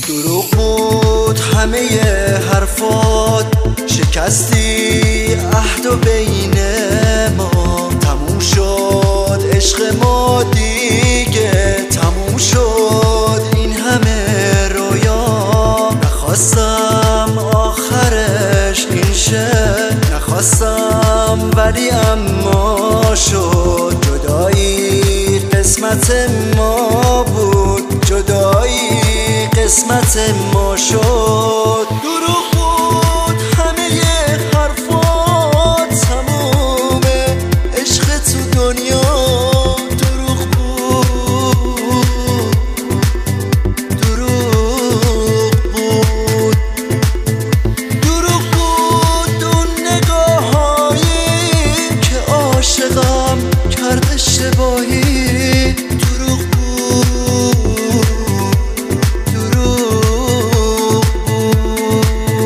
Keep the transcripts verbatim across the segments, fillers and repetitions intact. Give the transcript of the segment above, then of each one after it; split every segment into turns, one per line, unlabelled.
دروغ بود همه حرفات، شکستی عهد و بین ما تموم شد عشق ما دیگه، تموم شد این همه رویا. نخواستم آخرش این شه، نخواستم ولی اما شد. جدایی قسمت ما بود، جدایی قسمت ما شد. دروغ بود همه حرفات، تموم عشق تو دنیا. دروغ بود، دروغ بود، دروغ بود اون نگاهایی که عاشقم کرد اشتباهی. دروغ بود، دروغ بود.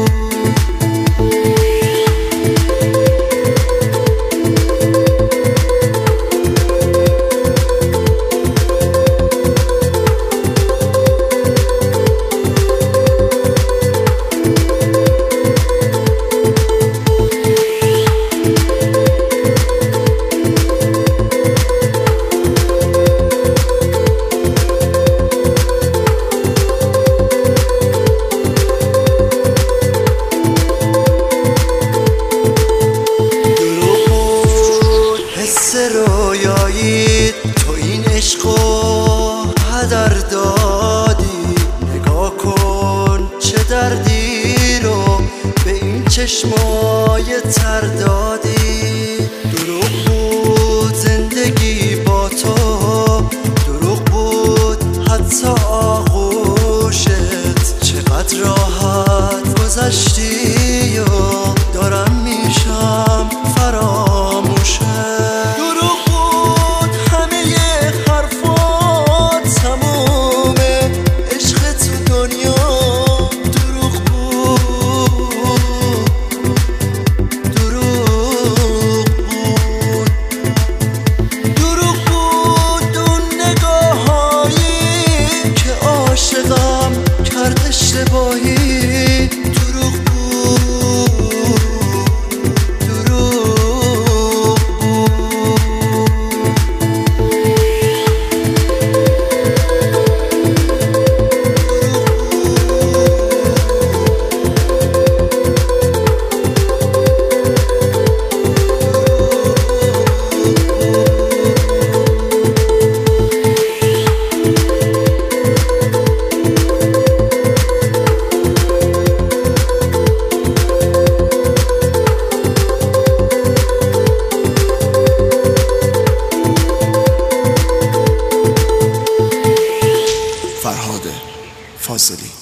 رویایی تو این عشقو هدر دادی، نگاه کن چه دردی رو به این چشمای تر دادی. دروغ بود زندگی با تو، دروغ بود حتی آغوشت. چقدر راحت گذشتی و دارم میشم فراموشت. عاشقم کرد اشتباهی. دروغ بود، دروغ بود.
فرهاد فاضلی.